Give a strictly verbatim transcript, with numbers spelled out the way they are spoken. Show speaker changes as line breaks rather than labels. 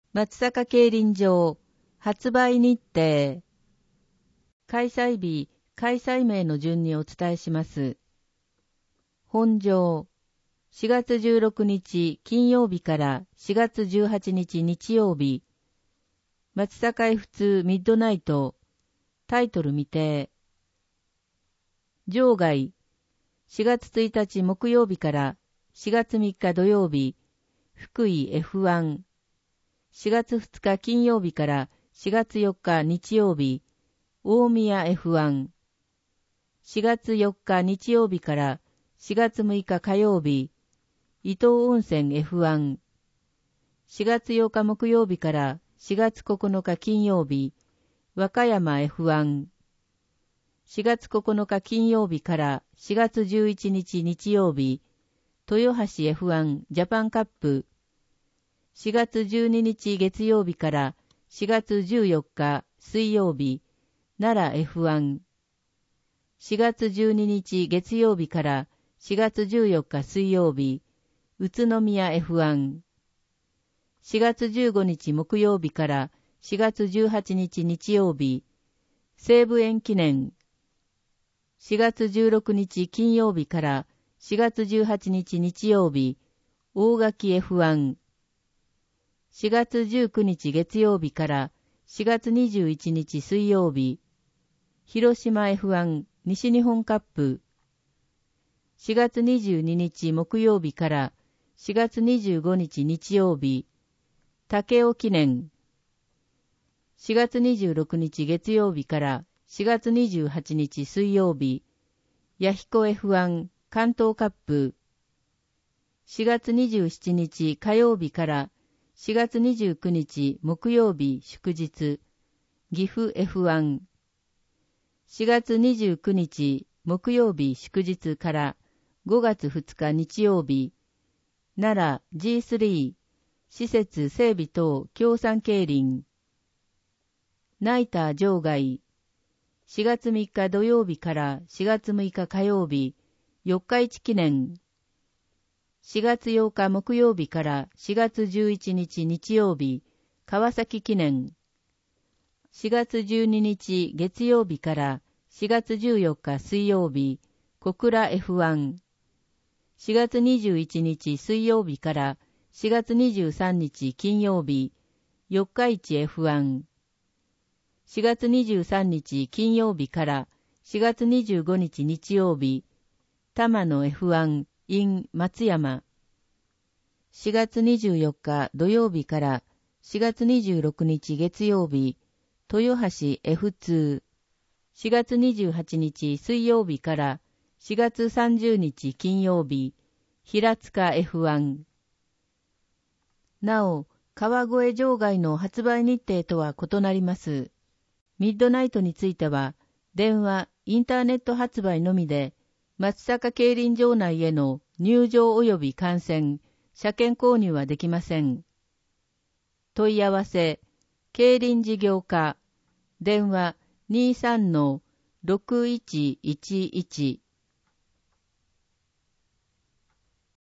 松阪競輪場発売日程。開催日、開催名の順にお伝えします。本場しがつじゅうろくにち金曜日からしがつじゅうはちにち日曜日。松阪 エフツー ミッドナイト。タイトル未定。場外しがつついたち木曜日からしがつみっか土曜日。福井 エフワン。しがつふつか金曜日からしがつよっか日曜日。大宮 エフワン。しがつよっか日曜日からしがつむいか火曜日。伊東温泉 エフワン。しがつようか木曜日からしがつここのか金曜日。和歌山 エフワン。しがつここのか金曜日からしがつじゅういちにち日曜日。豊橋 エフワン ジャパンカップ。しがつじゅうににち月曜日からしがつじゅうよっか水曜日。奈良 エフワン。しがつじゅうににち月曜日からしがつじゅうよっか水曜日。宇都宮 エフワン。しがつじゅうごにち木曜日からしがつじゅうはちにち日曜日。西武園記念。しがつじゅうろくにち金曜日からしがつじゅうはちにち日曜日。大垣 エフワン。しがつじゅうくにち月曜日からしがつにじゅういちにち水曜日。広島 エフワン 西日本カップ。しがつにじゅうににち木曜日からしがつにじゅうごにち日曜日。武雄記念。しがつにじゅうろくにち月曜日からしがつにじゅうはちにち水曜日。弥彦 エフワン 関東カップ。しがつにじゅうしちにち火曜日からしがつにじゅうくにち木曜日祝日。岐阜 エフワン。しがつにじゅうくにち木曜日祝日からごがつふつか日曜日。奈良 ジースリー 施設整備等協賛競輪。ナイター場外。しがつみっか土曜日からしがつむいか火曜日。四日市記念。しがつようか木曜日からしがつじゅういちにち日曜日。川崎記念。しがつじゅうににち月曜日からしがつじゅうよっか水曜日。小倉 エフワン。しがつにじゅういちにち水曜日からしがつにじゅうさんにち金曜日。四日市 エフワン。しがつにじゅうさんにち金曜日からしがつにじゅうごにち日曜日。玉野 エフワン in 松山。しがつにじゅうよっか土曜日からしがつにじゅうろくにち月曜日。豊橋 エフツー。しがつにじゅうはちにち水曜日からしがつさんじゅうにち金曜日。平塚 エフワン。なお、川越場外の発売日程とは異なります。ミッドナイトについては、電話、インターネット発売のみで、松阪競輪場内への入場及び観戦、車券購入はできません。問い合わせ、競輪事業課、電話 にじゅうさんのろくいちいちいち